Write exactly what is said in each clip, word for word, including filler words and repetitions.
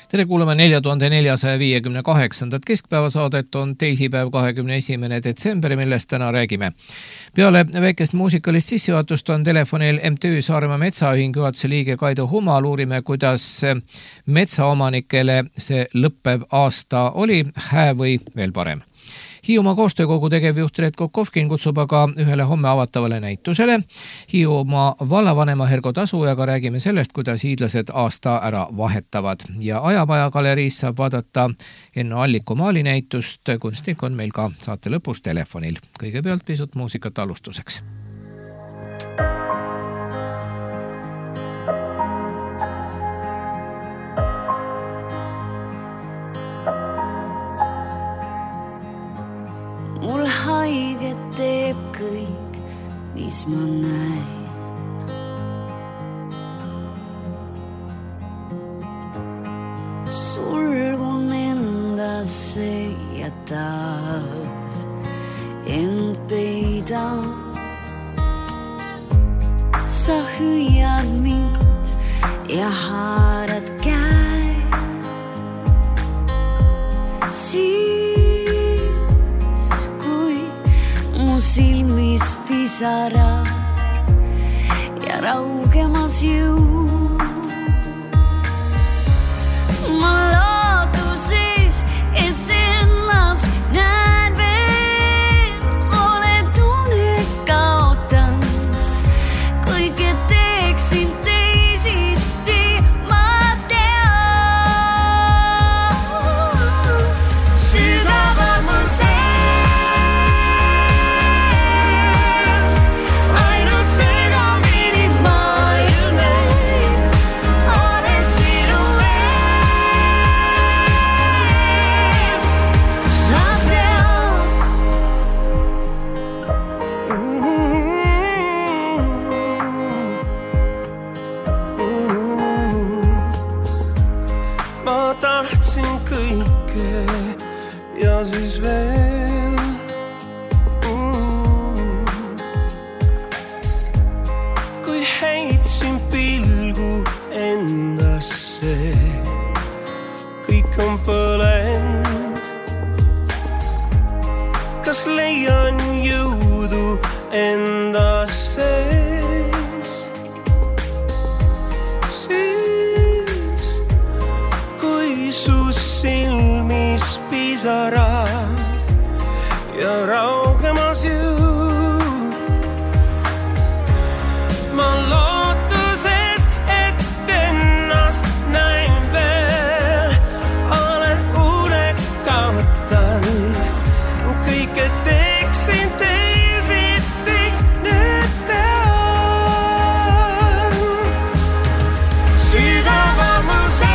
Tere kuulame nelja tuhande neljasaja viiekümne kaheksandat keskpäevasaadet, on teisipäev kahekümne esimene detsember, millest täna räägime. Peale väikest muusikalist sissejuhatust on telefonil M T Ü Saaremaa Metsaühingu juhatuse liige Kaido Humal. Uurime, kuidas metsaomanikele see lõppev aasta oli, hää või veel parem. Hiiumaa koostöökogu tegevjuht Retko Kovkin kutsub aga ühele homme avatavale näitusele. Hiiumaa vallavanema Hergo Tasujaga räägime sellest, kuidas hiidlased aasta ära vahetavad. Ja Ajamaja galeriis saab vaadata Enno Alliku maalinäitust. Kunstnik on meil ka saate lõpus telefonil. Kõigepealt pisut muusikat alustuseks. Mul haiget teeb kõik, mis ma näen. Sulgun endasse ja taas end peidan. Sa hüüad mind ja haarad käe. Siis mu silmis pisara ja raugemas jõud. Ma lootuses, et ennast näen veel, olen tunne kaotanud. Kõike teeksin teisiti, ma tean. Sügavad mu see siis veel mm. Kui heitsin pilgu endasse, kõik on põlend. Kas leian jõudu endasse? Siis, kui su silmis pisarad ja raugemas jõud. Ma lootuses, et ennast näin veel, olen unet kaotanud. Kõike teeksin teisiti, nüüd tean. Sügava mu see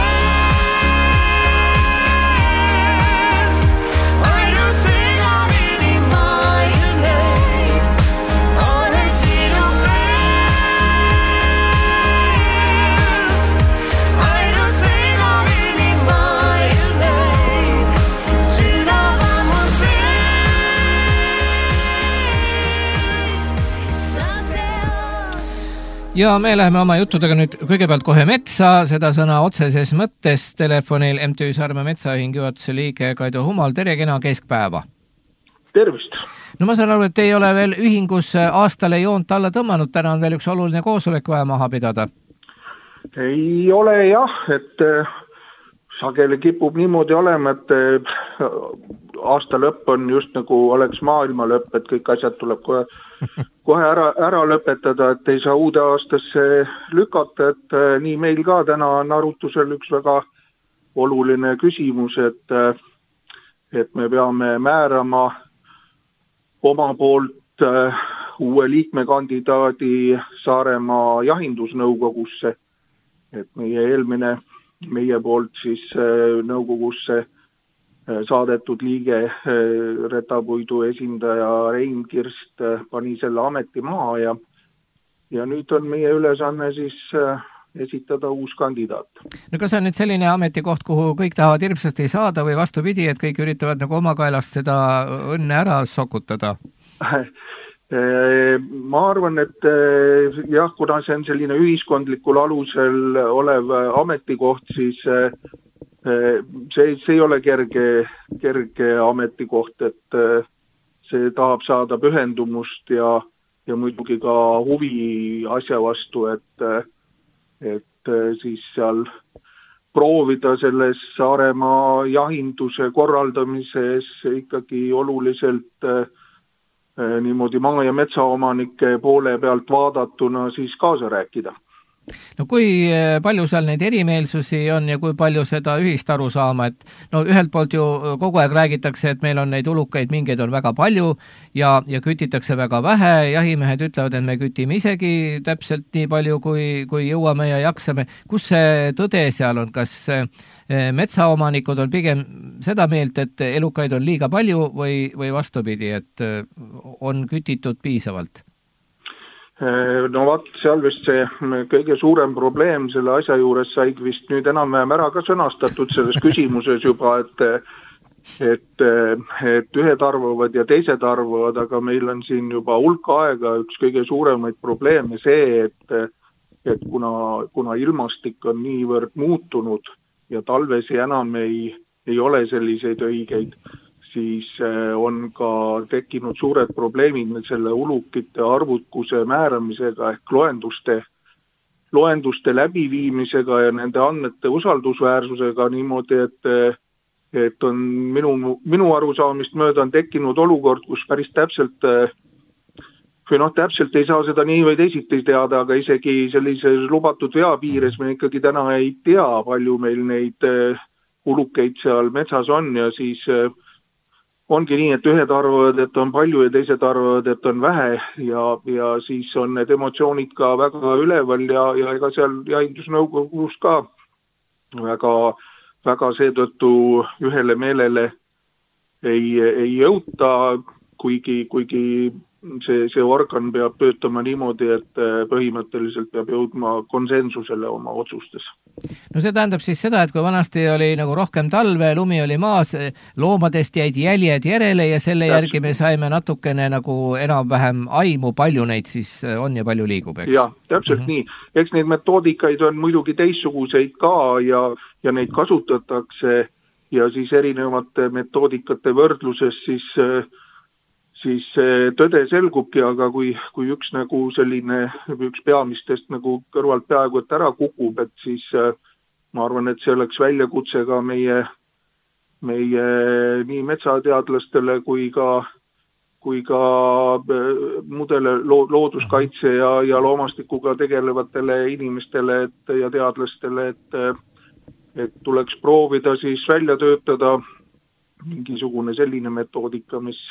ja me läheme oma juttudega nüüd kõigepealt kohe metsa, seda sõna otseses mõttes. Telefonil M T Ü Saaremaa Metsaühingu juhatuse liige Kaido Humal. Tere, kena keskpäeva. Tervist. No ma saan aru, et ei ole veel ühingus aastale joont alla tõmmanud. Täna on veel üks oluline koosolek vaja maha pidada. Ei ole jah, et sageli kipub niimoodi olema, et aasta lõpp on just nagu oleks maailma lõpp, et kõik asjad tuleb kohe kohe ära, ära lõpetada, et ei saa uude aastasse lükata, et nii meil ka täna on arutusel üks väga oluline küsimus, et, et me peame määrama oma poolt uue liikmekandidaadi Saaremaa jahindusnõukogusse, et meie eelmine, meie poolt siis nõukogusse saadetud liige Retapuidu esindaja Rein Kirst pani selle ameti maha ja, ja nüüd on meie ülesanne siis esitada uus kandidaat. No kas on nüüd selline ametikoht, kuhu kõik tahavad hirmsasti saada või vastupidi, et kõik üritavad nagu oma kaelast seda õnne ära sokutada? Ma arvan, et jah, kuna see on selline ühiskondlikul alusel olev ametikoht, siis see, see ei ole kerge, kerge ametikoht, et see tahab saada pühendumust ja, ja muidugi ka huvi asja vastu, et, et siis seal proovida selles Saaremaa jahinduse korraldamises ikkagi oluliselt niimoodi maa- ja metsaomanike poole pealt vaadatuna siis kaasa rääkida. No kui palju seal neid erimeelsusi on ja kui palju seda ühist aru saama, et no ühelt poolt ju kogu aeg räägitakse, et meil on neid ulukeid, mingeid on väga palju ja, ja kütitakse väga vähe, jahimehed ütlevad, et me kütime isegi täpselt nii palju, kui, kui jõuame ja jaksame. Kus see tõde seal on? Kas metsaomanikud on pigem seda meelt, et elukaid on liiga palju või, või vastupidi, et on kütitud piisavalt? No vaat, seal vist see kõige suurem probleem selle asja juures said vist nüüd enam-vähem ära ka sõnastatud selles küsimuses juba, et, et, et ühed arvavad ja teised arvavad, aga meil on siin juba hulka aega üks kõige suuremaid probleeme see, et, et kuna, kuna ilmastik on niivõrd muutunud ja talvesi enam ei, ei ole selliseid õigeid, siis on ka tekkinud suured probleemid selle ulukite arvukuse määramisega ehk loenduste, loenduste läbiviimisega ja nende andmete usaldusväärsusega niimoodi, et, et on minu, minu arusaamist mööda on tekkinud olukord, kus päris täpselt, või noh, täpselt ei saa seda nii või teisiti teada, aga isegi sellises lubatud veapiires me ikkagi täna ei tea, palju meil neid ulukeid seal metsas on ja siis ongi nii, et ühed arvavad, et on palju ja teised arvavad, et on vähe ja, ja siis on need emotsioonid ka väga üleval ja, ja ega seal jahindusnõukogus ka väga, väga seetõttu ühele meelele ei, ei jõuta, kuigi, kuigi see, see organ peab töötama niimoodi, et põhimõtteliselt peab jõudma konsensusele oma otsustes. No see tähendab siis seda, et kui vanasti oli nagu rohkem talve, lumi oli maas, loomadest jäid jäljed järele ja selle Täpselt. järgi me saime natukene nagu enam-vähem aimu, palju neid siis on ja palju liigub, eks? Jah, täpselt mm-hmm. nii. Eks neid metoodikaid on muidugi teistsuguseid ka ja, ja neid kasutatakse ja siis erinevate metoodikate võrdluses siis siis tõde selgubki, aga kui, kui üks nagu selline, üks peamistest nagu kõrvalt peaaegu et ära kukub, et siis ma arvan, et see oleks väljakutse ka meie, meie nii metsateadlastele kui ka, kui ka muudele looduskaitse ja, ja loomastikuga tegelevatele inimestele et, ja teadlastele, et, et tuleks proovida siis välja töötada mingisugune selline metoodika, mis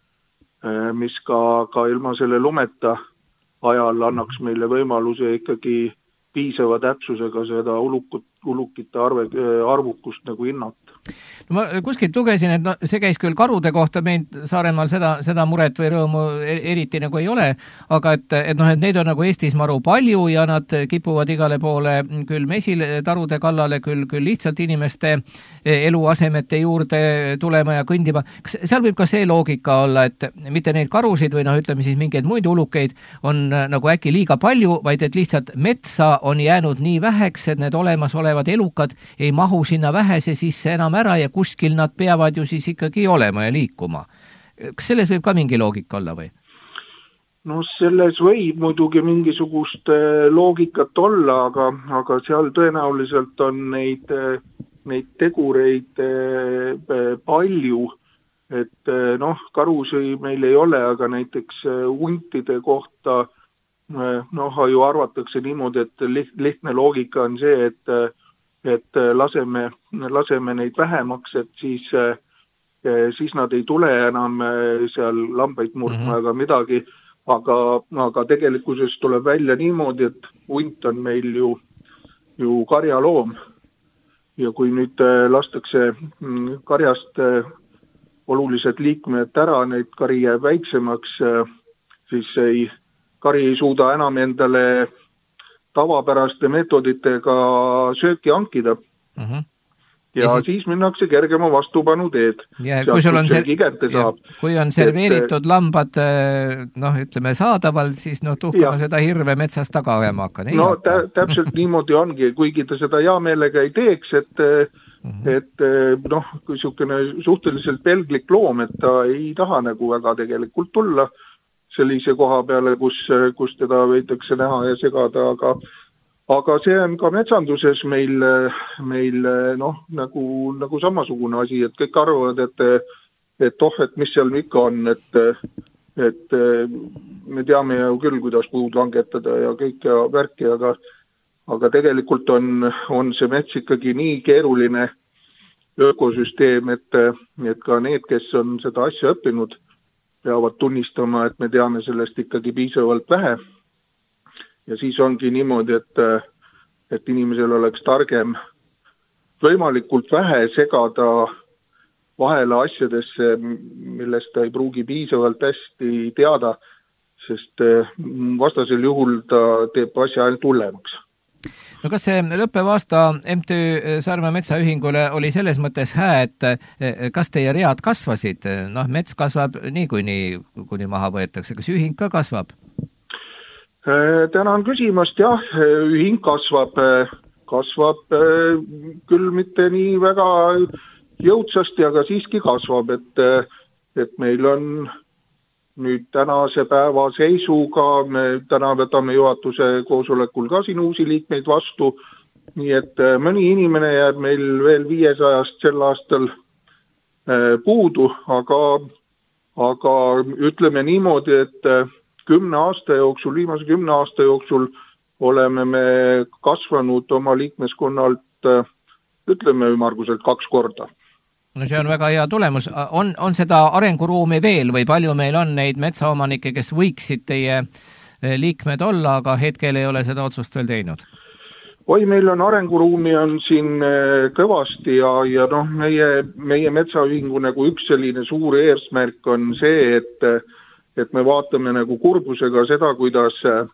mis ka, ka ilma selle lumeta ajal annaks meile võimaluse ikkagi piisava täpsusega seda ulukut, ulukite arve, arvukust nagu hinnata. No ma kuskilt lugesin, et no, see käis küll karude kohta, meid Saaremaal seda, seda muret või rõõmu eriti nagu ei ole, aga et, et, noh, et neid on nagu Eestis maru palju ja nad kipuvad igale poole küll mesile tarude kallale, küll, küll lihtsalt inimeste eluasemete juurde tulema ja kõndima. Kas seal võib ka see loogika olla, et mitte neid karusid või noh, ütleme siis mingeid muid ulukeid on nagu äkki liiga palju, vaid et lihtsalt metsa on jäänud nii väheks, et need olemasolevad elukad ei mahu sinna vähese sisse enam ära ja kuskil nad peavad ju siis ikkagi olema ja liikuma. Kas selles võib ka mingi loogika olla või? No selles võib muidugi mingisugust loogikat olla, aga, aga seal tõenäoliselt on neid, neid tegureid palju, et noh, karusi meil ei ole, aga näiteks huntide kohta noh, ju arvatakse niimoodi, et lihtne loogika on see, et et laseme, laseme neid vähemaks, et siis, siis nad ei tule enam seal lambaid murdma mm-hmm. ega midagi, aga, aga tegelikkuses tuleb välja niimoodi, et hunt on meil ju, ju karjaloom ja kui nüüd lastakse karjast olulised liikmed ära, neid kari jääb väiksemaks, siis ei, kari ei suuda enam endale tavapäraste meetoditega sööki hankida. Uh-huh. Ja, ja siis, siis minnakse kergema vastupanu teed. Ja, kui, sul on ser- ja, kui on serveeritud et, lambad noh, ütleme saadaval, siis noh, tuhkama ja. seda hirve metsast taga ajama hakka. No tä- täpselt niimoodi ongi, kuigi ta seda hea meelega ei teeks, et et noh, kui sihukene suhteliselt pelglik loom, et ta ei taha nagu väga tegelikult tulla sellise koha peale, kus, kus teda võidakse näha ja segada, aga aga see on ka metsanduses meil, meil noh, nagu, nagu samasugune asi, et kõik arvavad, et, et oh, et mis seal ikka on, et, et me teame ju küll, kuidas puud langetada ja kõik ja värki, aga, aga tegelikult on, on see mets ikkagi nii keeruline ökosüsteem, et, et ka need, kes on seda asja õppinud, peavad tunnistama, et me teame sellest ikkagi piisavalt vähe. Ja siis ongi niimoodi, et, et inimesel oleks targem võimalikult vähe segada vahele asjadesse, millest ta ei pruugi piisavalt hästi teada, sest vastasel juhul ta teeb asja ainult hullemaks. No kas see lõppev aasta M T Ü Saaremaa Metsaühingule oli selles mõttes hää, et kas teie read kasvasid? Noh, mets kasvab niikuinii, kuni maha võetakse. Kas ühing ka kasvab? Tänan küsimast, jah, ühing kasvab, kasvab küll mitte nii väga jõudsasti, aga siiski kasvab, et, et meil on nüüd tänase päeva seisuga, me täna võtame juhatuse koosolekul ka siin uusi liikmeid vastu, nii et mõni inimene jääb meil veel viiesajast sel aastal puudu, aga, aga ütleme niimoodi, et kümne aasta jooksul, viimase kümne aasta jooksul oleme me kasvanud oma liikmeskonnalt, ütleme ümmarguselt kaks korda. No see on väga hea tulemus. On, on seda arenguruumi veel või palju meil on neid metsaomanikke, kes võiksid teie liikmed olla, aga hetkel ei ole seda otsust veel teinud? Oi, meil on arenguruumi on siin kõvasti ja, ja noh, meie, meie metsaühingu nagu üks selline suur eesmärk on see, et et me vaatame nagu kurbusega seda, kuidas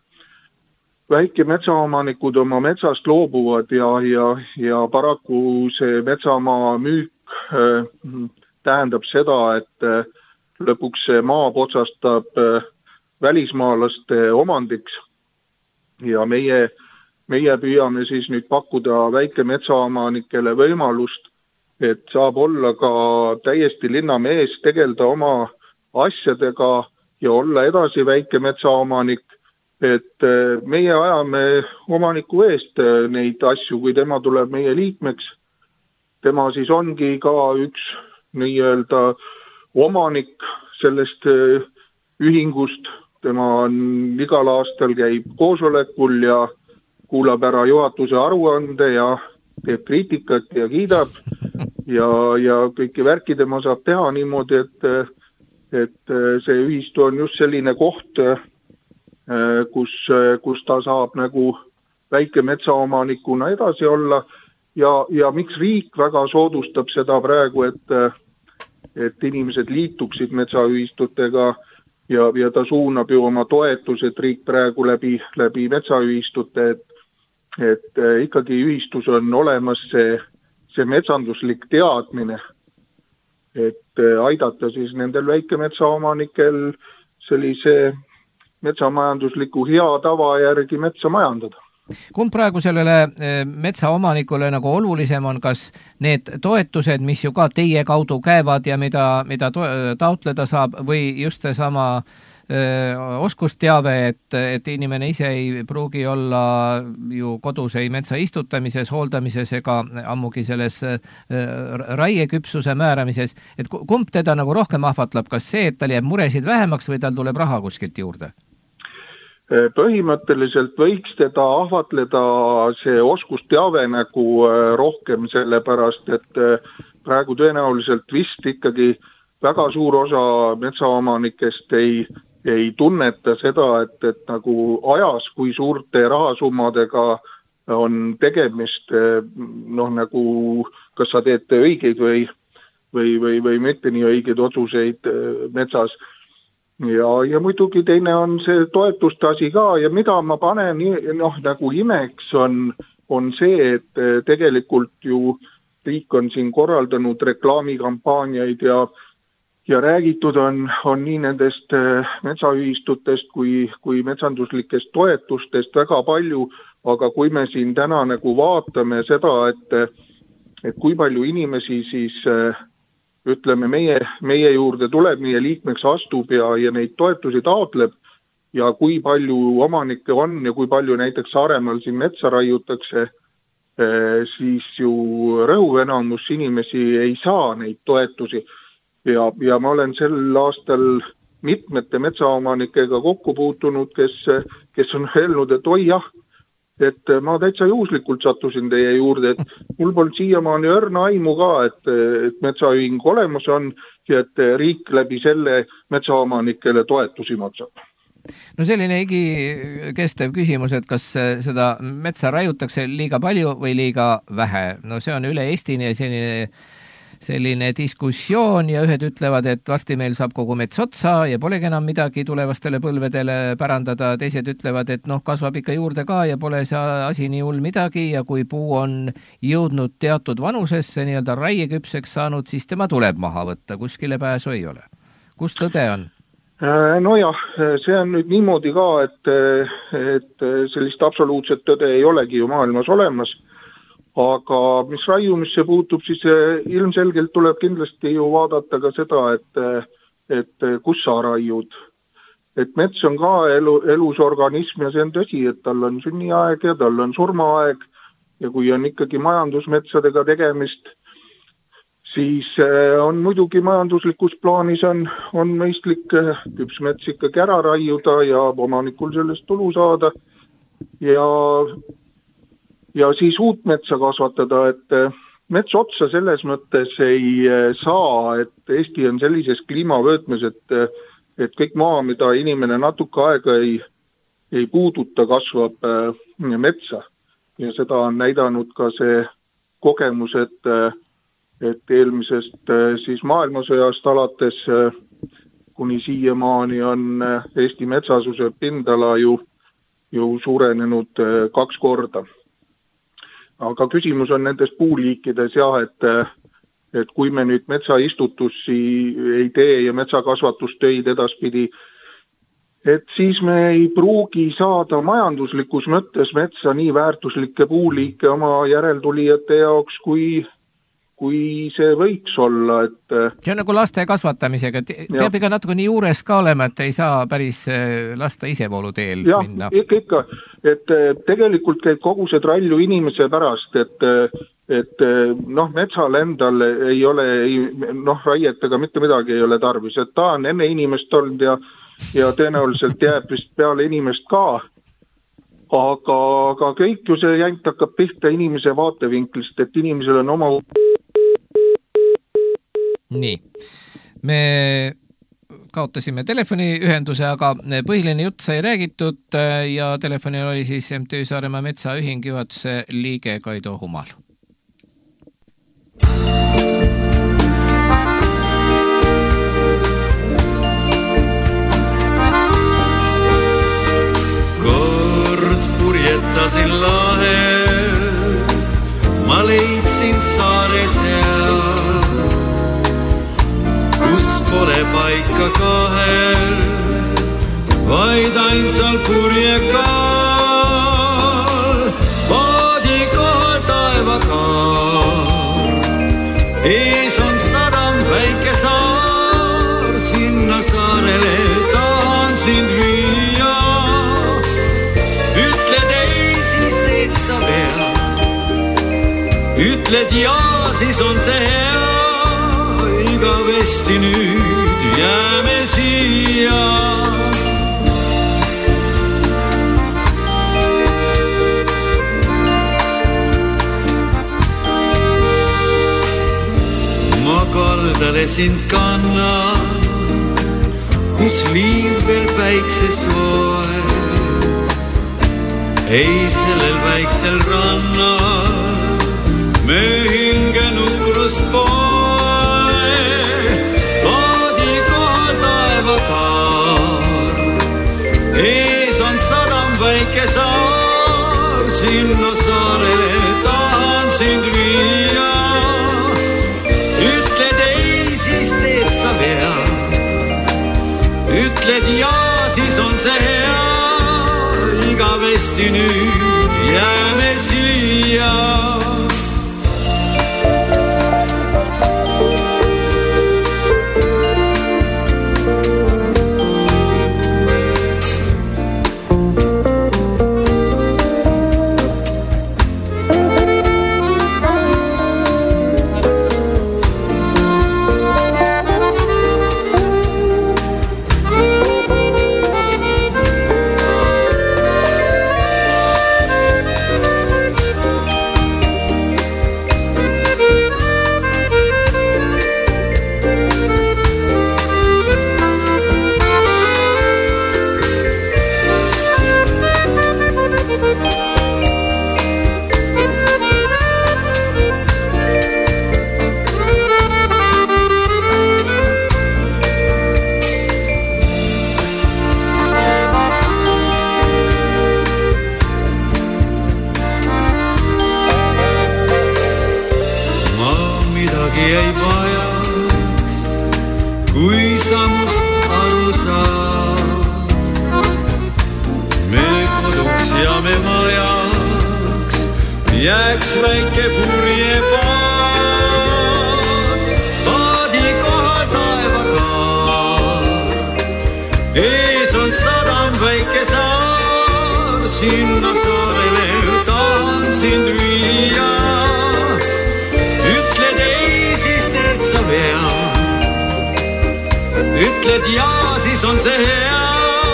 väike metsaomanikud oma metsast loobuvad ja, ja, ja paraku see metsamaa müük äh, tähendab seda, et äh, lõpuks see maa potsastab äh, välismaalaste omandiks ja meie, meie püüame siis nüüd pakkuda väike metsaomanikele võimalust, et saab olla ka täiesti linnamees, tegelda oma asjadega ja olla edasi väike metsaomanik, et meie ajame omaniku eest neid asju, kui tema tuleb meie liikmeks. Tema siis ongi ka üks nii-öelda omanik sellest ühingust. Tema on igal aastal käib koosolekul ja kuulab ära juhatuse aruande ja teeb kriitikat ja kiidab ja, ja kõiki värki tema saab teha niimoodi, et et see ühistu on just selline koht, kus, kus ta saab nagu väike metsaomanikuna edasi olla ja, ja miks riik väga soodustab seda praegu, et, et inimesed liituksid metsaühistutega ja, ja ta suunab ju oma toetused riik praegu läbi, läbi metsaühistute, et, et ikkagi ühistus on olemas see, see metsanduslik teadmine, et aidata siis nendel väikemetsaomanikel sellise metsamajandusliku hea tava järgi metsa majandada. Kumb praegu sellele metsaomanikule nagu olulisem on, kas need toetused, mis ju ka teie kaudu käivad ja mida, mida taotleda saab või just see sama oskusteave, et, et inimene ise ei pruugi olla ju kodus ei metsa istutamises, hooldamises ega ammugi selles raieküpsuse määramises, et kumb teda nagu rohkem ahvatleb, kas see, et tal jääb muresid vähemaks või tal tuleb raha kuskilt juurde? Põhimõtteliselt võiks teda ahvatleda see oskusteave nagu rohkem sellepärast, et praegu tõenäoliselt vist ikkagi väga suur osa metsaomanikest ei ei tunneta seda, et, et nagu ajas, kui suurte rahasummadega on tegemist, noh nagu kas sa teed õigeid või, või, või, või mitte nii õigeid otsuseid metsas. Ja, ja muidugi teine on see toetuste asi ka ja mida ma panen noh, nagu imeks on, on see, et tegelikult ju riik on siin korraldanud reklaamikampaaniaid ja Ja räägitud on, on nii nendest metsaühistutest kui, kui metsanduslikest toetustest väga palju, aga kui me siin täna nagu vaatame seda, et, et kui palju inimesi siis ütleme meie, meie juurde tuleb, meie liikmeks astub ja, ja neid toetusi taotleb ja kui palju omanikke on ja kui palju näiteks Saaremaal siin metsa raiutakse, siis ju rõhuvenamus inimesi ei saa neid toetusi ja, ja ma olen sel aastal mitmete metsaomanikega kokku puutunud, kes, kes on öelnud, et oi jah, et ma täitsa juhuslikult sattusin teie juurde, et mul polnud siiamaani õrna aimu ka, et, et metsaühing olemas on ja et riik läbi selle metsaomanikele toetusi maksab. No selline igikestev küsimus, et kas seda metsa raiutakse liiga palju või liiga vähe. No see on üle Eestini selline, selline diskussioon ja ühed ütlevad, et varsti meil saab kogu mets otsa ja polegi enam midagi tulevastele põlvedele pärandada. Teised ütlevad, et noh, kasvab ikka juurde ka ja pole see asi nii hull midagi ja kui puu on jõudnud teatud vanusesse, nii-öelda raieküpseks saanud, siis tema tuleb maha võtta. Kuskile pääsu ei ole. Kus tõde on? No jah, see on nüüd niimoodi ka, et, et sellist absoluutset tõde ei olegi ju maailmas olemas, aga mis raiumisse puutub, siis ilmselgelt tuleb kindlasti ju vaadata ka seda, et, et kus sa raiud. Et mets on ka elu, elus organism ja see on tõsi, et tal on sünniaeg ja tal on surmaaeg ja kui on ikkagi majandusmetsadega tegemist, siis on muidugi majanduslikus plaanis on, on mõistlik küpsmets ikkagi ära raiuda ja omanikul sellest tulu saada ja, ja siis uut metsa kasvatada, et mets otsa selles mõttes ei saa, et Eesti on sellises kliimavöötmes, et, et kõik maa, mida inimene natuke aega ei, ei puuduta, kasvab metsa ja seda on näidanud ka see kogemus, et et eelmisest siis maailmasõjast alates kuni siiamaani on Eesti metsasuse pindala ju, ju suurenenud kaks korda. Aga küsimus on nendes puuliikides jah, et, et kui me nüüd metsaistutusi ei tee ja metsakasvatustöid edaspidi, et siis me ei pruugi saada majanduslikus mõttes metsa nii väärtuslikke puuliike oma järeltulijate jaoks, kui kui see võiks olla, et see on nagu laste kasvatamisega, et peab ikka natuke nii juures ka olema, et ei saa päris lasta isevoolu teel ja, minna. Ja, ikka, ikka, et tegelikult käib kogu see tralju inimese pärast, et, et noh, metsal endal ei ole, ei, noh, raietega mitte midagi ei ole tarvis, et ta on enne inimest olnud ja, ja tõenäoliselt jääb vist peale inimest ka, aga, aga kõik ju see jänt hakkab pihta inimese vaatevinklist, et inimesel on oma nii, me kaotasime telefoniühenduse, aga põhiline jutt sai räägitud ja telefonil oli siis M T Ü Saaremaa Metsaühing juhatuse liige Kaido Humal. Kord purjetasin lahel, ma leidsin saare seal, pole paika kahel, vaid ainsal purjekaal. Paadi kohal taevakaal, ees on sadam väike saar, sinna saarele tahan sind viia. Ütled ei, siis teed sa pea, ütled ja, siis on see hea. Igavesti nüüd jääme siia. Ma kaldale sind kannan, kus liiv veel päikses loeb. Ei sellel väiksel rannal me hinge nukrus pool. Ees on sadam väike saar, sinna saarele tahan sind viia. Ütled ei, siis teed sa vea, ütled ja, siis on see hea. Igavesti nüüd jääme siia. ei vajaks, kui sa must aru saad. Me koduks ja me majaks jääks väike purjepaat. Paadi kohal taevakaar, ees on sadam väike saar. Sinna saarele tahan sind viia. Ütled ei, siis teed sa vea. Ütled jaa, siis on see hea.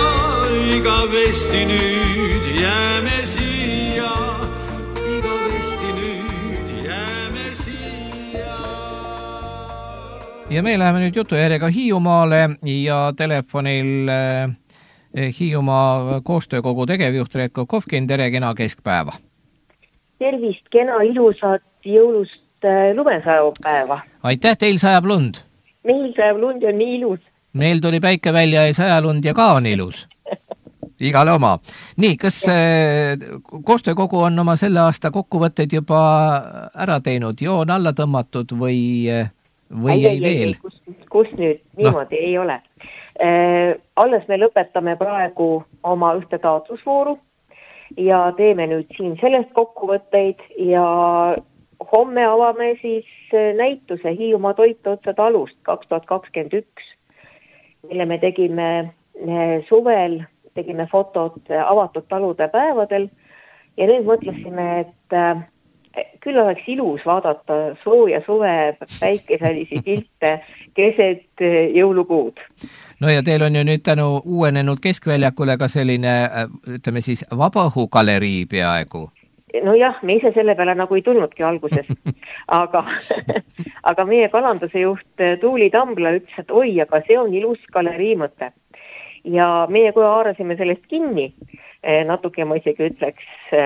Igavesti nüüd jääme siia. Igavesti nüüd jääme siia. Ja me läheme nüüd jutujärjega Hiiumaale ja telefonil Hiiumaa koostöökogu tegevjuht Reetko Kovkin, tere, kena keskpäeva. Tervist, kena ilusat jõulust lumesajapäeva. Aitäh, teil sajab lund. Meil sajab lund ja nii ilus. Meil tuli päike välja ja saja lund ja ka on ilus. Igale oma. Nii, kas koostöökogu on oma selle aasta kokkuvõtteid juba ära teinud, joon alla tõmmatud või, või ei, ei veel? Kus, kus nüüd? Niimoodi no. Ei ole. Äh, alles me lõpetame praegu oma ühte taotlusvooru ja teeme nüüd siin sellest kokkuvõtteid ja homme avame siis näituse Hiiumaa toitotsa talust kaks tuhat kakskümmend üks, mille me tegime suvel, tegime fotod avatud talude päevadel ja nüüd mõtlesime, et küll oleks ilus vaadata sooja suve päikeselisi pilte keset jõulukuud. No ja teil on ju nüüd tänu uuenenud Keskväljakule ka selline, ütleme siis, vabaõhugalerii peaaegu. No jah, me ise selle peale nagu ei tulnudki alguses, aga, aga meie kalanduse juht Tuuli Tambla ütles, et oi, aga see on ilus galerii mõte. Ja meie kui haarasime sellest kinni, natuke ma isegi ütleks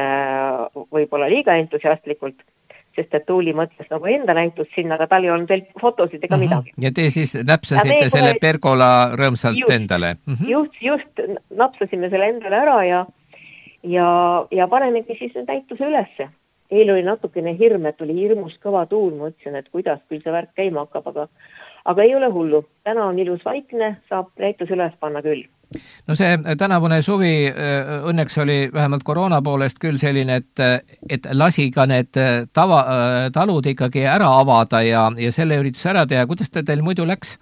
võib-olla liiga entusiastlikult, sest et Tuuli mõtles nagu enda näitus sinna, aga tal ei olnud veel fotosid ega uh-huh. midagi. Ja te siis näpsasite selle kohe... pergola rõõmsalt just, endale? Uh-huh. Just, just napsasime selle endale ära ja, ja, ja panemegi siis näituse ülesse. Eil oli natukene hirm, et oli hirmus kõva tuul, ma ütlesin, et kuidas küll see värk käima hakkab, aga Aga ei ole hullu. Täna on ilus vaikne, saab näitus üles panna küll. No see tänavune suvi õnneks oli vähemalt koroona poolest küll selline, et, et lasi ka need tava, talud ikkagi ära avada ja, ja selle ürituse ära teha. Kuidas te teil muidu läks?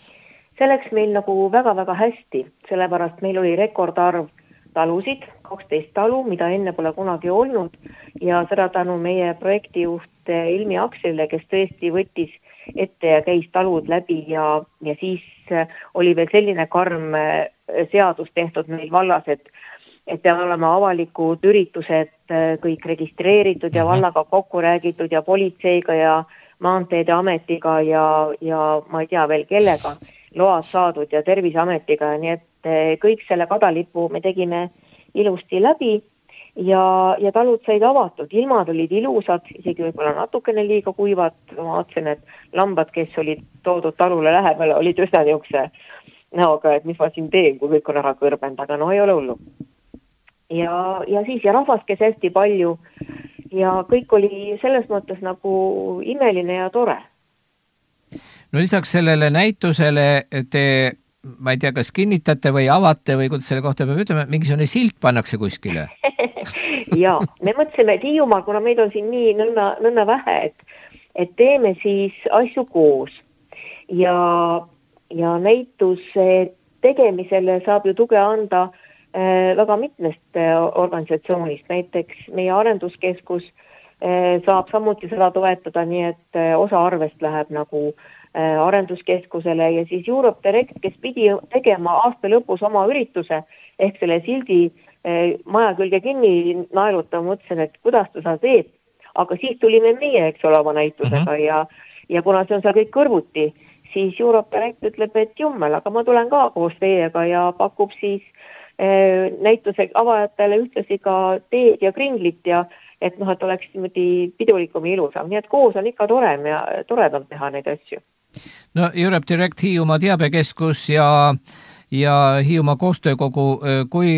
See läks meil nagu väga-väga hästi, sellepärast meil oli rekordarv talusid, kaksteist talu, mida enne pole kunagi olnud ja seda tänu meie projektijuht Ilmi Akselile, kes tõesti võttis ette ja käis talud läbi ja, ja siis oli veel selline karm seadus tehtud meil vallas, et, et peavad olema avalikud üritused kõik registreeritud ja vallaga kokku räägitud ja politseiga ja maanteede ametiga ja, ja ma ei tea veel kellega load saadud ja Terviseametiga, nii et kõik selle kadalipu me tegime ilusti läbi ja, ja talud said avatud, ilmad olid ilusad, isegi võib-olla natukene liiga kuivad, ma vaatasin, et lambad, kes olid toodud talule lähemale, olid üsna niukse näoga, et mis ma siin teen, kui kõik on ära kõrbend, aga no ei ole hullu. Ja, ja siis ja rahvast kes hästi palju ja kõik oli selles mõttes nagu imeline ja tore. No lisaks sellele näitusele te, ma ei tea, kas kinnitate või avate või kuidas selle kohta peab ütlema, mingisugune silt pannakse kuskile? Ja, me mõtlesime, et Hiiumaal, kuna meid on siin nii nõnna, nõnna vähe, et, et teeme siis asju koos ja, ja näituse tegemisele saab ju tuge anda äh, väga mitmest äh, organisatsioonist, näiteks meie arenduskeskus äh, saab samuti seda toetada, nii et äh, osa arvest läheb nagu äh, arenduskeskusele ja siis Europe Direct, kes pidi tegema aasta lõpus oma ürituse ehk selle sildi maja külge kinni naeluta, mõtlesin, et kuidas ta seda teeb, aga siis tulime meie, eks ole, oma näitusega uh-huh. ja, ja kuna see on seal kõik kõrvuti, siis Europe Direct ütleb, et jummel, aga ma tulen ka koos teiega ja pakub siis eh, näituse avajatele ühtlasi ka teed ja kringlit ja et noh, et oleks niimoodi pidulikum ja ilusam, nii et koos on ikka torem ja toredam teha neid asju. No Europe Direct Hiiumaa teabekeskus ja ja Hiiumaa koostöökogu, kui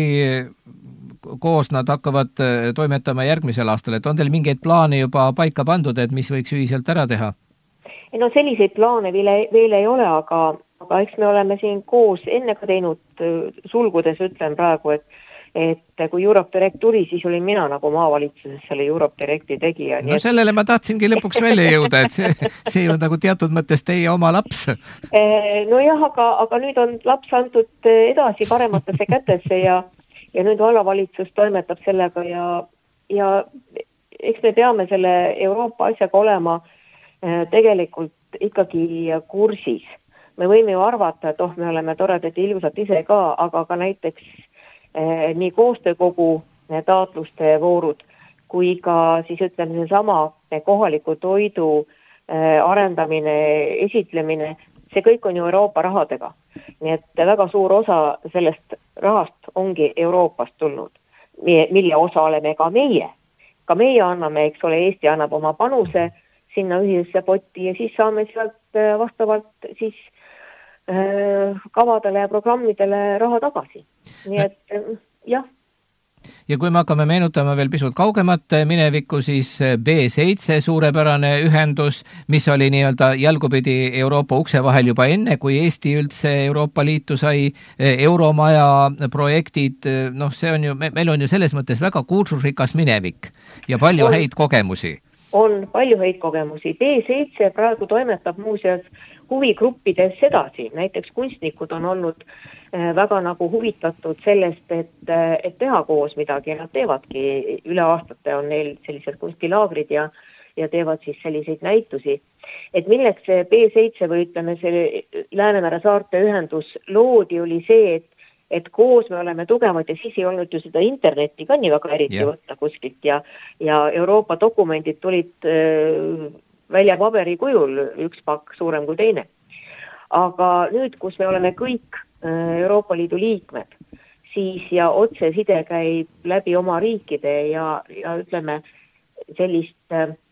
koos nad hakkavad toimetama järgmisel aastal, et on teil mingeid plaane juba paika pandud, et mis võiks ühiselt ära teha? ei no selliseid plaane veel, veel ei ole, aga, aga eks me oleme siin koos enne ka teinud, sulgudes ütlen praegu, et et kui Europe Direct tuli, siis olin mina nagu maavalitsuses selle Europe Directi tegija. No sellele ma tahtsingi lõpuks välja jõuda, et see, see on nagu teatud mõttes teie oma laps. No jah, aga, aga nüüd on laps antud edasi parematesse kätesse ja, ja nüüd vallavalitsus toimetab sellega ja, ja eks me peame selle Euroopa asjaga olema tegelikult ikkagi kursis. Me võime ju arvata, et oh, me oleme toredad ja ilusad ise ka, aga ka näiteks nii koostöökogu taotluste voorud kui ka siis ütleme see sama kohaliku toidu arendamine, esitlemine, see kõik on ju Euroopa rahadega. Nii et väga suur osa sellest rahast ongi Euroopast tulnud, mille osa oleme ka meie. Ka meie anname, eks ole, Eesti annab oma panuse sinna ühisesse potti ja siis saame sealt vastavalt siis kavadele ja programmidele raha tagasi. Nii et jah. Ja kui me hakkame meenutama veel pisut kaugemat minevikku, siis B seitse suurepärane ühendus, mis oli nii-öelda jalgupidi Euroopa ukse vahel juba enne, kui Eesti üldse Euroopa Liitu sai, Euromaja projektid, noh see on ju, meil on ju selles mõttes väga kuulsusrikas minevik ja palju on, häid kogemusi. On palju häid kogemusi. B seitse praegu toimetab muuseas huvigruppides edasi. Näiteks kunstnikud on olnud väga nagu huvitatud sellest, et, et teha koos midagi. Nad teevadki üle aastate on neil sellised kunstilaagrid ja, ja teevad siis selliseid näitusi. Et milleks see B seitse või ütleme see Läänemere saarte ühendus loodi oli see, et, et koos me oleme tugevad ja siis ei olnud ju seda internetti ka nii väga eriti yeah. võtta kuskilt ja, ja Euroopa dokumendid tulid äh, välja paberi kujul, üks pakk suurem kui teine. Aga nüüd, kus me oleme kõik Euroopa Liidu liikmed, siis ja otse side käib läbi oma riikide ja, ja ütleme sellist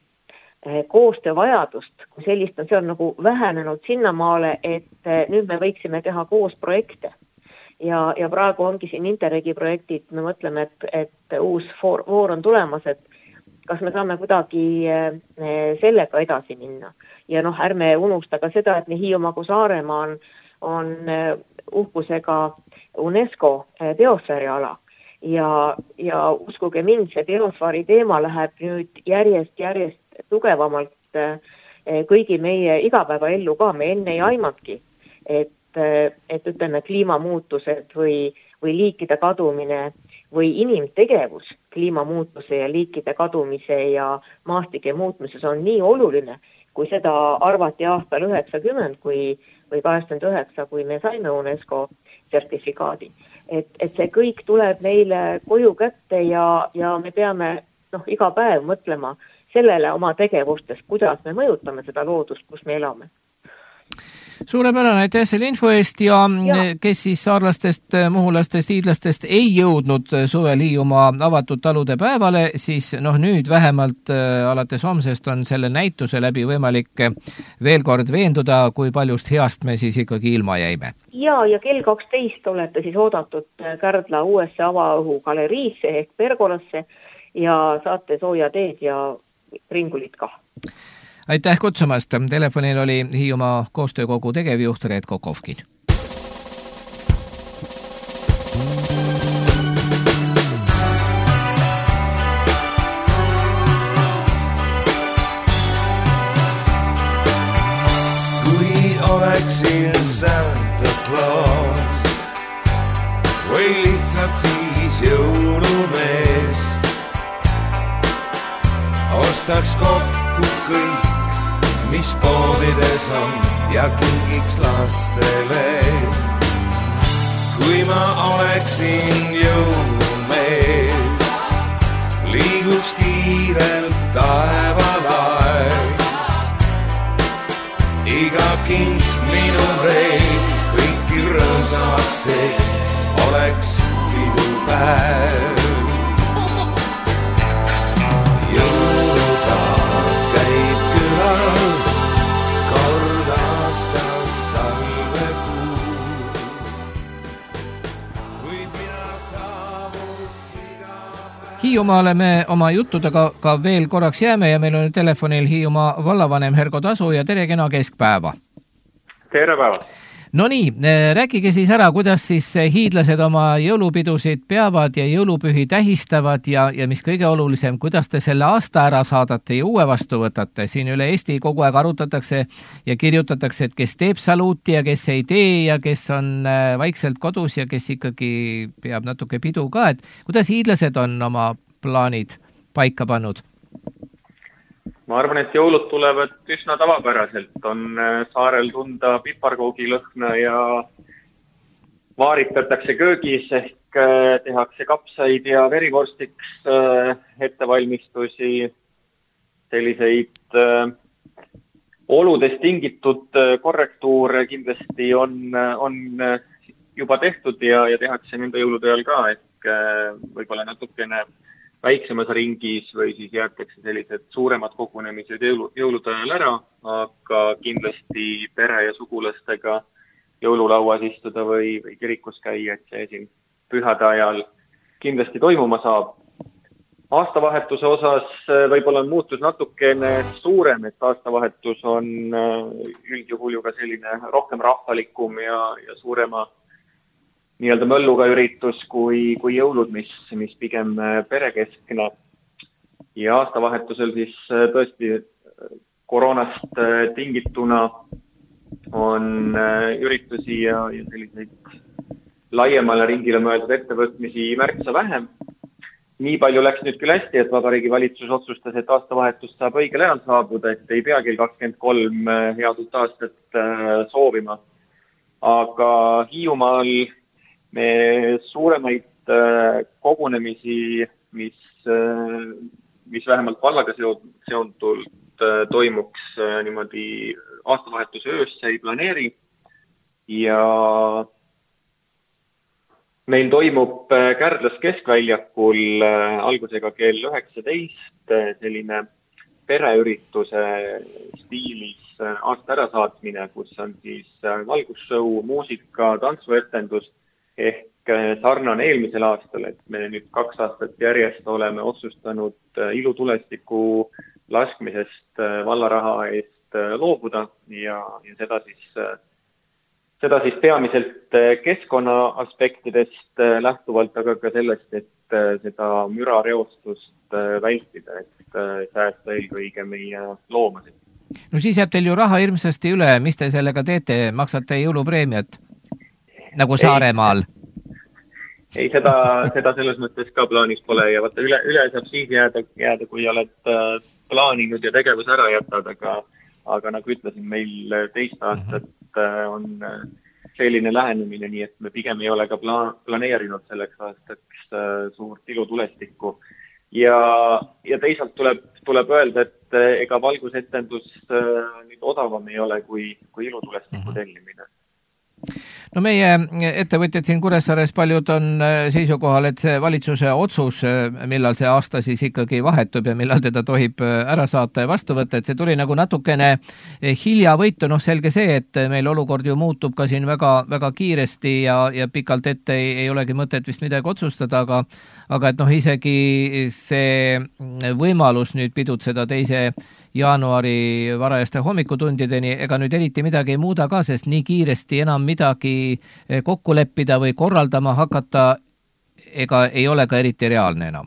koostöövajadust, kui sellist on, see on nagu vähenenud sinnamaale, et nüüd me võiksime teha koos projekte. Ja, ja praegu ongi siin Interregi projektid, me mõtleme, et, et uus voor, voor on tulemas, et kas me saame kuidagi sellega edasi minna. Ja noh, ärme unusta ka seda, et nii Hiiumaa kui Saaremaa on, on uhkusega UNESCO biosfääriala. Ja, ja uskuge mind, see biosfääri teema läheb nüüd järjest, järjest tugevamalt kõigi meie igapäevaellu ka. Me enne ei aimatki, et, et ütleme kliimamuutused või, või liikide kadumine või inimtegevus kliimamuutuse ja liikide kadumise ja maastike muutmises on nii oluline, kui seda arvati aastal üheksakümmend kui, või kaheksakümmend üheksa, kui me saime UNESCO sertifikaadi. Et, et see kõik tuleb meile koju kätte ja, ja me peame noh, iga päev mõtlema sellele oma tegevustest, kuidas me mõjutame seda loodust, kus me elame. Suurepärane, aitäh selle info eest ja, ja kes siis saarlastest, muhulastest, hiidlastest ei jõudnud suvel Hiiumaa avatud talude päevale, siis noh nüüd vähemalt äh, alates homsest on selle näituse läbi võimalik veel kord veenduda, kui paljust heast me siis ikkagi ilma jäime. Ja, ja kell kaksteist olete siis oodatud Kärdla uuesse avaõhu galeriisse ehk Pergolasse ja saate sooja teed ja ringulit ka. Aitäh kutsumast. Telefonil oli Hiiumaa koostöökogu tegevjuht Reet Kokovkin. Kui oleksin Santa Claus või lihtsalt siis jõulumees, ostaks kokku kõik, mis poodides on ja kingiks lastele. Kui ma oleksin jõulumees, liiguks kiirelt taevalaev. Iga king minu reil kõiki rõõmsamaks teeks, oleks pidupäev. Hiiumaale me oma juttudega ka veel korraks jääme ja meil on telefonil Hiiumaa vallavanem Herko Tasu ja tere kena keskpäeva. Tere päeva. No nii, rääkige siis ära, kuidas siis hiidlased oma jõulupidusid peavad ja jõulupühi tähistavad ja, ja mis kõige olulisem, kuidas te selle aasta ära saadate ja uue vastu võtate. Siin üle Eesti kogu aeg arutatakse ja kirjutatakse, et kes teeb saluuti ja kes ei tee ja kes on vaikselt kodus ja kes ikkagi peab natuke pidu ka. Et kuidas hiidlased on oma plaanid paika pannud? Ma arvan, et jõulud tulevad üsna tavapäraselt. On saarel tunda piparkoogilõhna ja vaaritatakse köögis ehk tehakse kapsaid ja verivorstiks ettevalmistusi. Selliseid oludest tingitud korrektuure kindlasti on, on juba tehtud ja, ja tehakse nende jõulude ajal ka, ehk võib-olla natukene väiksemas ringis või siis jäetakse sellised suuremad kogunemised jõulu, jõulude ajal ära, aga kindlasti pere ja sugulastega jõululauas istuda või, või kirikus käia, et see siin pühade ajal kindlasti toimuma saab. Aastavahetuse osas võib-olla on muutus natukene suurem, et aastavahetus on üldjuhul ju ka selline rohkem rahvalikum ja, ja suurema nii-öelda mölluga üritus kui, kui jõulud, mis, mis pigem perekeskne. Ja aastavahetusel siis tõesti koroonast tingituna on üritusi ja, ja selliseid laiemale ringile mõeldud ettevõtmisi märksa vähem. Nii palju läks nüüd küll hästi, et Vabariigi Valitsus otsustas, et aastavahetust saab õigel ajal saabuda, et ei pea kell kakskümmend kolm headut aastat soovima. Aga Hiiumaal me suuremaid kogunemisi, mis, mis vähemalt vallaga seondult toimuks niimoodi aastavahetuse öösse ei planeeri. Ja meil toimub Kärdlas keskväljakul algusega kell üheksateist selline pereürituse stiilis aasta ära saatmine, kus on siis valgusshow, muusika, tantsuetendus, ehk sarnane eelmisel aastal, et me nüüd kaks aastat järjest oleme otsustanud ilutulestiku laskmisest vallaraha eest loobuda ja, ja seda, siis, seda siis peamiselt keskkonna aspektidest lähtuvalt, aga ka sellest, et seda mürareostust vältida, et säästa eelkõige meie loomasid. No siis jääb teil ju raha hirmsasti üle, mis te sellega teete, maksate jõulupreemiat? Nagu Saaremaal? Ei, seda, seda selles mõttes ka plaanis pole ja vaata üle, üle saab siis jääda, jääda, kui oled plaaninud ja tegevus ära jätad, aga, aga nagu ütlesin, meil teist aastat on selline lähenemine, nii et me pigem ei ole ka pla- planeerinud selleks aastaks suurt ilutulestikku. Ja, ja teisalt tuleb, tuleb öelda, et ega valgusetendus nüüd odavam ei ole kui, kui ilutulestiku tellimine. No meie ettevõtjad siin Kuressaares paljud on seisukohal, et see valitsuse otsus, millal see aasta siis ikkagi vahetub ja millal teda tohib ära saata ja vastu võtta, et see tuli nagu natukene hilja võitu. Noh, selge see, et meil olukord ju muutub ka siin väga, väga kiiresti ja, ja pikalt ette ei, ei olegi mõtet vist midagi otsustada, aga, aga et noh, isegi see võimalus nüüd pidutseda teise jaanuari varajaste hommikutundideni, ega nüüd eriti midagi ei muuda ka, sest nii kiiresti enam midagi kokku leppida või korraldama hakata, ega ei ole ka eriti reaalne enam.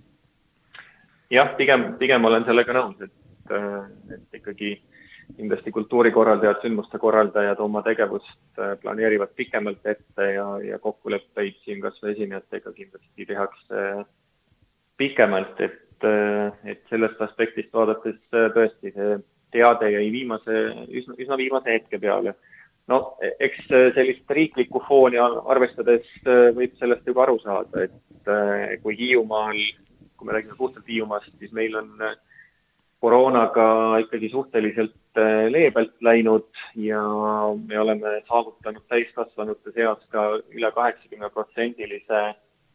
Jah, pigem, pigem olen sellega nõus, et, et ikkagi kindlasti kultuurikorraldajad, sündmuste korraldajad oma tegevust planeerivad pikemalt ette ja, ja kokkuleppeid siin kas või esinejatega kindlasti tehakse pikemalt, et, et sellest aspektist vaadates tõesti see teade jäi viimase, üsna, üsna viimase hetke peale. No, eks sellist riiklikku fooni arvestades võib sellest juba aru saada, et kui Hiiumaal, kui me räägime puhtalt Hiiumaast, siis meil on koroonaga ikkagi suhteliselt leebelt läinud ja me oleme saavutanud täiskasvanute seas ka üle kaheksakümne protsendilise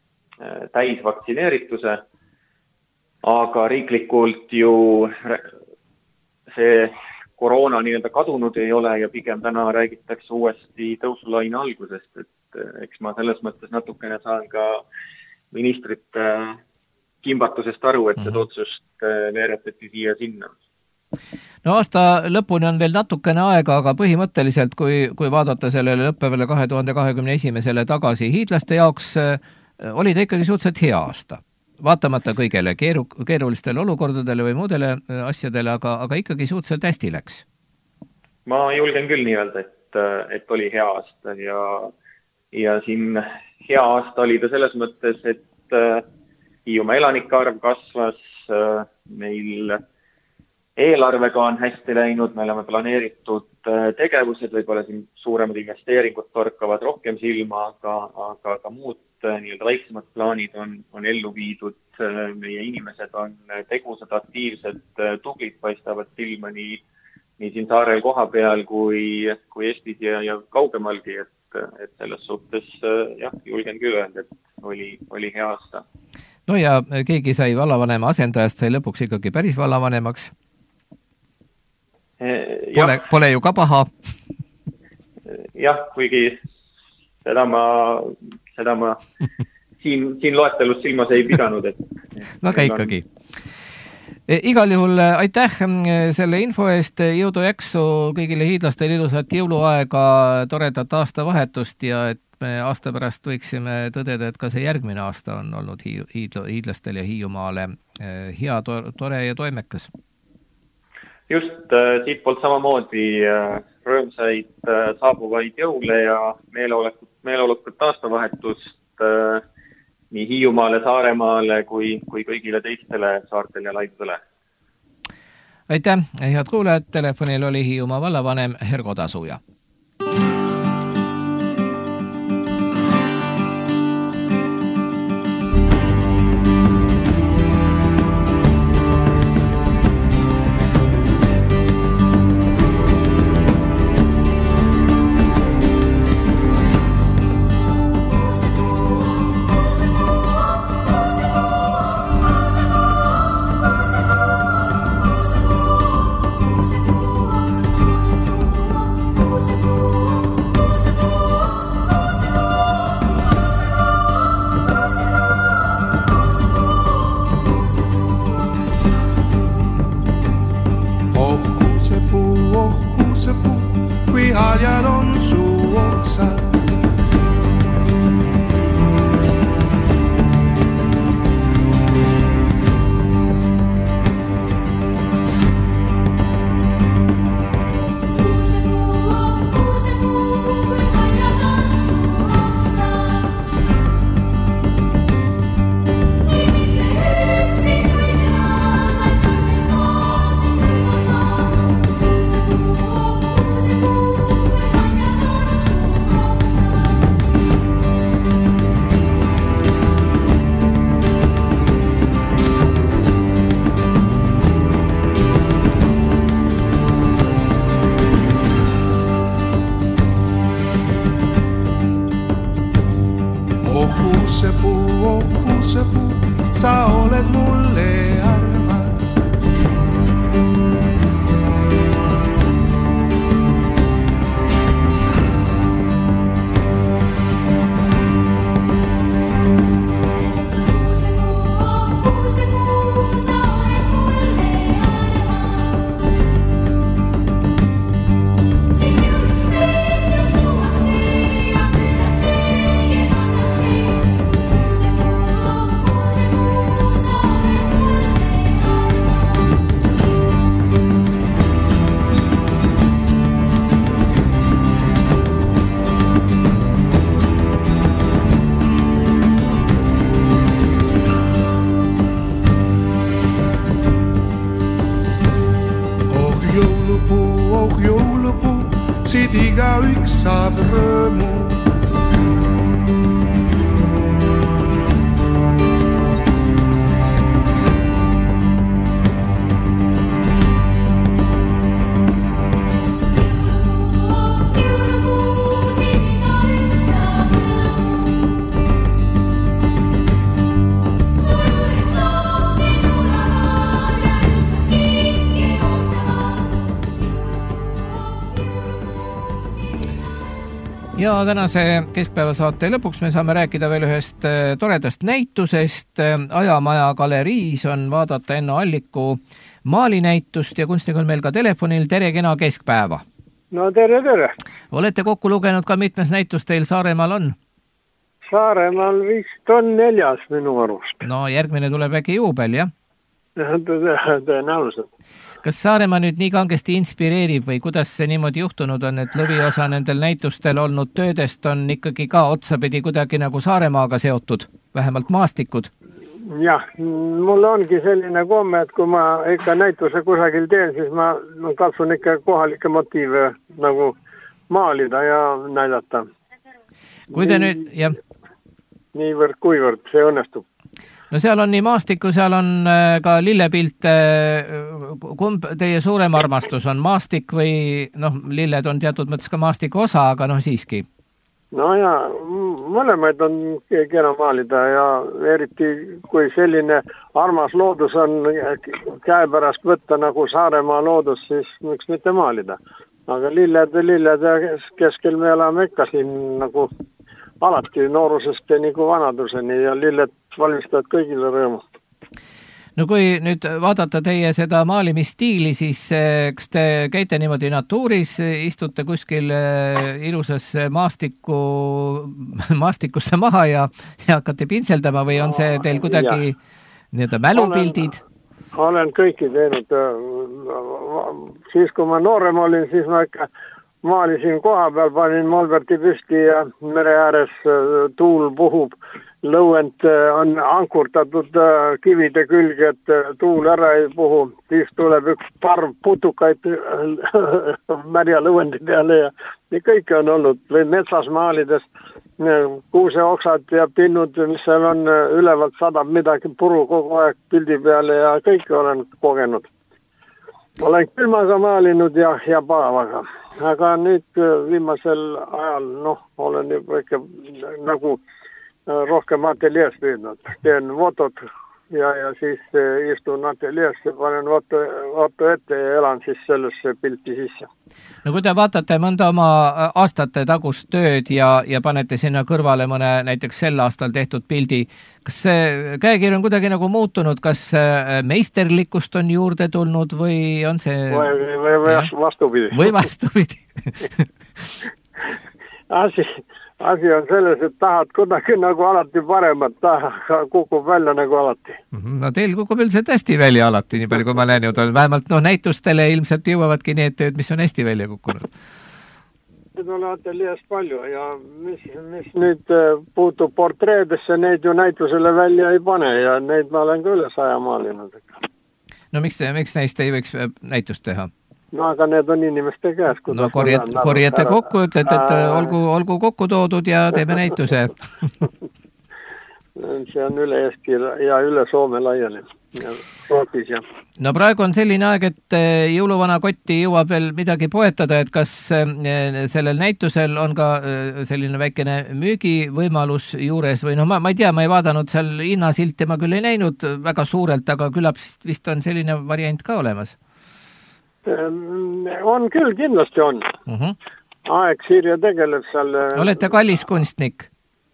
täisvaktsineerituse, aga riiklikult ju see koroona nii-öelda kadunud ei ole ja pigem täna räägitakse uuesti tõusulaine algusest, et eks ma selles mõttes natukene saan ka ministrite kimbatusest aru, et seda otsust veeretati siia sinna. No aasta lõpuni on veel natukene aega, aga põhimõtteliselt, kui, kui vaadata sellele lõppevale kahe tuhande kahekümne esimesele tagasi, hiidlaste jaoks oli ta ikkagi suhteliselt hea aasta. Vaatamata kõigele keeru, keerulistele olukordadele või muudele asjadele, aga, aga ikkagi suhteliselt hästi läks. Ma julgen küll nii öelda, et, et oli hea aasta ja, ja siin hea aasta oli ta selles mõttes, et Hiiumaa elanike arv kasvas, meil eelarvega on hästi läinud, me oleme planeeritud tegevused, võib-olla siin suuremad investeeringud torkavad rohkem silma, aga, aga ka muud nii-öelda väiksemad plaanid on, on ellu viidud, meie inimesed on tegusad, aktiivsed, tublid, paistavad silma nii, nii siin saarel koha peal kui, kui Eestis ja, ja kaugemalgi, et, et selles suhtes jah, julgen küll öelda, et oli, oli hea aasta. No ja keegi sai vallavanema asendajast, sai lõpuks ikkagi päris vallavanemaks. Pole, pole ju ka paha. Jah, kuigi seda ma, seda ma siin, siin loetelus silmas ei pidanud. Et, no aga ikkagi. On... Igal juhul aitäh selle info eest, jõudu jaksu kõigile hiidlastel ilusat jõuluaega, toredat aastavahetust ja et me aasta pärast võiksime tõdeda, et ka see järgmine aasta on olnud hiidlastel ja Hiiumaale hea, tore ja toimekas. Just äh, siit poolt samamoodi äh, rõõmsaid äh, saabuvaid jõule ja meeleolekut, meeleolekut aastavahetust äh, nii Hiiumaale, Saaremaale kui, kui kõigile teistele saartel ja laidudele. Aitäh, head kuulajad, telefonil oli Hiiumaa vallavanem Hergo Tasuja. Ja tänase keskpäevasaate lõpuks me saame rääkida veel ühest toredast näitusest. Ajamaja galeriis on vaadata Enno Alliku maalinäitust ja kunstnik on meil ka telefonil. Tere, kena keskpäeva. No tere, tere. Olete kokku lugenud ka mitmes näitus teil Saaremaal on? Saaremaal vist on neljas minu arust. No järgmine tuleb äkki juubel, jah? Tõenäoliselt. Kas Saaremaa nüüd nii kangesti inspireerib või kuidas see niimoodi juhtunud on, et lõviosa nendel näitustel olnud töödest on ikkagi ka otsapidi kuidagi nagu Saaremaaga seotud, vähemalt maastikud? Jah, mul ongi selline komme, et kui ma ikka näituse kusagil teen, siis ma katsun ikka kohalikke motiive nagu maalida ja näidata. Kui te nüüd, jah. Niivõrd kuivõrd see õnnestub. No seal on nii maastiku, seal on ka lillepilt. Kumb teie suurem armastus on, maastik või noh, lilled on teatud mõttes ka maastiku osa, aga noh siiski? No ja mõlemaid on kena maalida ja eriti kui selline armas loodus on käepärast võtta nagu Saaremaa loodus, siis miks mitte maalida. Aga lilled, lilled keskel me elame ikka siin nagu alati noorusest nagu vanaduseni ja lilled valmistavad kõigile rõõmu. No kui nüüd vaadata teie seda maalimisstiili, siis kas te käite niimoodi natuuris, istute kuskil ilusas maastiku, maastikusse maha ja, ja hakkate pintseldama või on see teil kuidagi nii-öelda mälupildid? Olen, olen kõiki teinud. Siis kui ma noorem olin, siis ma ikka maalisin koha peal, panin molberti püsti ja mere ääres tuul puhub. Lõuend on ankurtatud kivide külge, et tuul ära ei puhu. Siis tuleb üks parv putukaid märja lõuendi peale ja, ja kõik on olnud. Või metsas maalides kuuseoksad ja pinnud, mis seal on ülevalt sadab midagi puru kogu aeg pildi peale ja kõike olen kogenud. Olen külmaga maalinud ja, ja paavaga. Aga nüüd viimasel ajal, noh, olen juba ikka nagu rohkem ateljees püüdnud. Teen fotod ja, ja siis istun ateljees ja panen foto, foto ette ja elan siis sellesse pilti sisse. No kui te vaatate mõnda oma aastate tagust tööd ja, ja panete sinna kõrvale mõne näiteks sel aastal tehtud pildi, kas see käekiri on kuidagi nagu muutunud, kas meisterlikkust on juurde tulnud või on see... Või, või, või vastupidi. Või vastupidi. Asi... Asi on selles, et tahad kuidagi nagu alati paremat, kukub välja nagu alati. No teil kukub üldiselt hästi välja alati, nii palju kui ma läinud olen. Vähemalt no, näitustele ilmselt jõuavadki need tööd, mis on hästi välja kukkunud. Need on ateljees palju ja mis, mis nüüd puutub portreedesse, neid ju näitusele välja ei pane ja neid ma olen ka üle saja maalinud. No miks, miks neist ei võiks näitust teha? No aga need on inimeste käes. No korjate, korjate kokku, ütlete, et olgu, olgu kokku toodud ja teeme näituse. See on üle Eesti ja üle Soome laiali. Ja Rootsis, ja. No praegu on selline aeg, et jõuluvana kotti jõuab veel midagi poetada, et kas sellel näitusel on ka selline väikene müügivõimalus juures või no ma, ma ei tea, ma ei vaadanud seal hinnasilte, ma küll ei näinud väga suurelt, aga küllap vist on selline variant ka olemas. On küll, kindlasti on. Uh-huh. Aeg Sirje tegeleb seal... Olete kallis kunstnik?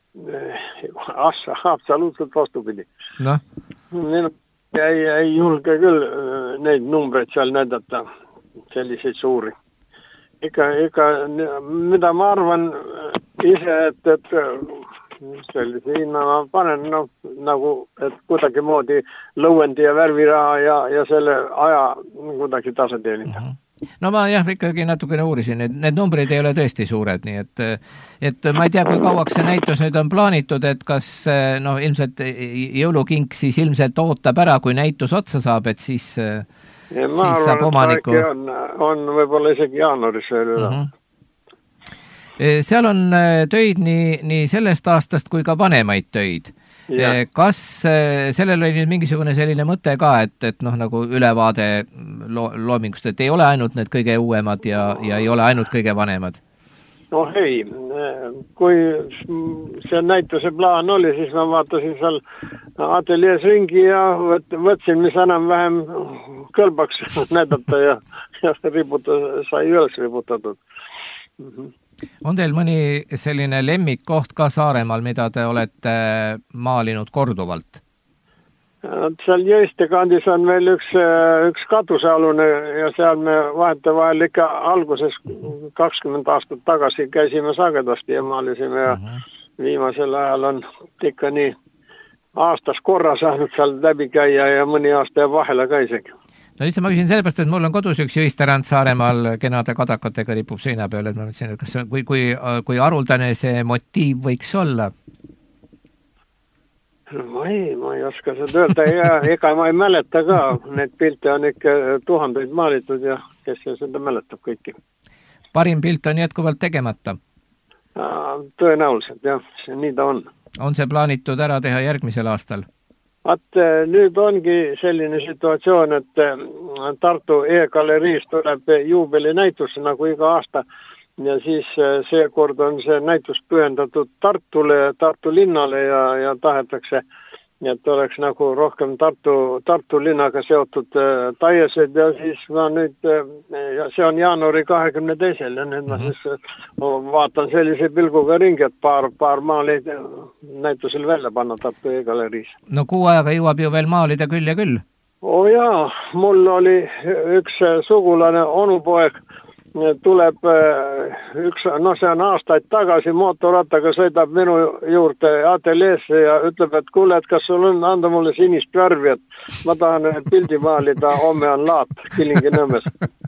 Absoluutselt vastupidi. No? Ei, ei julge küll neid numbreid seal näidata, selliseid suuri. Ika, ika, mida ma arvan ise, et, et sellise hinna ma panen, no, nagu, et kuidagi moodi lõuendi ja värviraha ja, ja selle aja kuidagi tase teenida. Uh-huh. No ma jah, ikkagi natukene uurisin, et need numbrid ei ole tõesti suured, nii et, et ma ei tea, kui kauaks see näitus nüüd on plaanitud, et kas no, ilmselt jõulukink siis ilmselt ootab ära, kui näitus otsa saab, et siis, ja, siis arvan, saab omaniku... On, on võib-olla isegi jaanuaris veel üle. Uh-huh. Seal on töid nii, nii sellest aastast kui ka vanemaid töid. Ja. Kas sellel oli nüüd mingisugune selline mõte ka, et, et noh, nagu ülevaade lo- loomingust, et ei ole ainult need kõige uuemad ja, ja ei ole ainult kõige vanemad? No ei, kui see näituse plaan oli, siis ma vaatasin seal ateljees ringi ja võtsin, mis enam vähem kõlbaks näidata ja, ja ributa, sai üles ributatud. Mm-hmm. On teil mõni selline lemmikkoht ka Saaremaal, mida te olete maalinud korduvalt? Seal Jõiste kandis on veel üks, üks katusealune ja seal me vahete vahel ikka alguses kakskümmend aastat tagasi käisime sagedasti ja maalisime ja uh-huh. viimasel ajal on ikka nii aastas korra saanud seal läbi käia ja mõni aasta ja vahele ka isegi. No lihtsalt ma küsin sellepärast, et mul on kodus üks Jõisterand Saaremaal kenade kadakatega ripub seina peal, et ma mõtlesin, et kas see, kui, kui, kui haruldane see motiiv võiks olla? Ma ei, ma ei oska seda öelda ja ega ma ei mäleta ka. Need pilte on ikka tuhandeid maalitud ja kes seda mäletab kõiki. Parim pilt on jätkuvalt tegemata? Tõenäoliselt, jah. Nii ta on. On see plaanitud ära teha järgmisel aastal? Vaat nüüd ongi selline situatsioon, et Tartu E-galeriis tuleb juubelinäitus nagu iga aasta. Ja siis seekord on see näitus pühendatud Tartule, Tartu linnale ja, ja tahetakse, et oleks nagu rohkem Tartu, Tartu linnaga seotud taiesed ja siis ma nüüd, ja see on jaanuari kahekümne teisel ja nüüd ma siis vaatan sellise pilguga ringi, et paar, paar maali näitusel välja panna Tartu E-galeriis. No kuu ajaga jõuab ju veel maalida küll ja küll. Oo jaa, mul oli üks sugulane onupoeg, tuleb üks, no see on aastaid tagasi mootorrattaga sõidab minu juurde ateljeesse ja ütleb, et kuule, et kas sul on anda mulle sinist värvi, et ma tahan pildi maalida, homme on laat Kilingi-Nõmmes.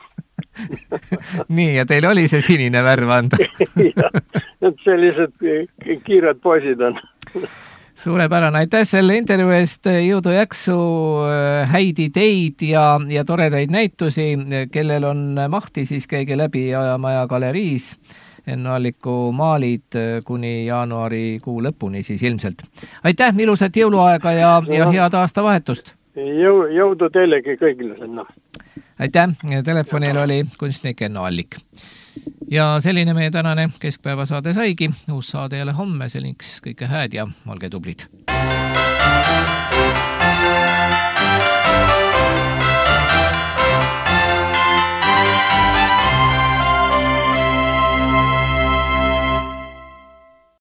Nii, ja teil oli see sinine värv anda? jah, et sellised kiired poisid on. Suurepärane, aitäh selle intervjuu eest, jõudu jaksu, häid ideid ja, ja toredaid näitusi, kellel on mahti, siis käige läbi Ajamaja galeriis, Enno Alliku maalid kuni jaanuari kuu lõpuni siis ilmselt. Aitäh, ilusat jõuluaega ja, ja head aastavahetust! Jõu, jõudu teilegi kõigile sinna! Aitäh, telefonil oli kunstnik Enno Allik. Ja selline meie tänane keskpäevasaade saigi. Uus saade jälle homme, selliks kõike hääd ja olge tublid.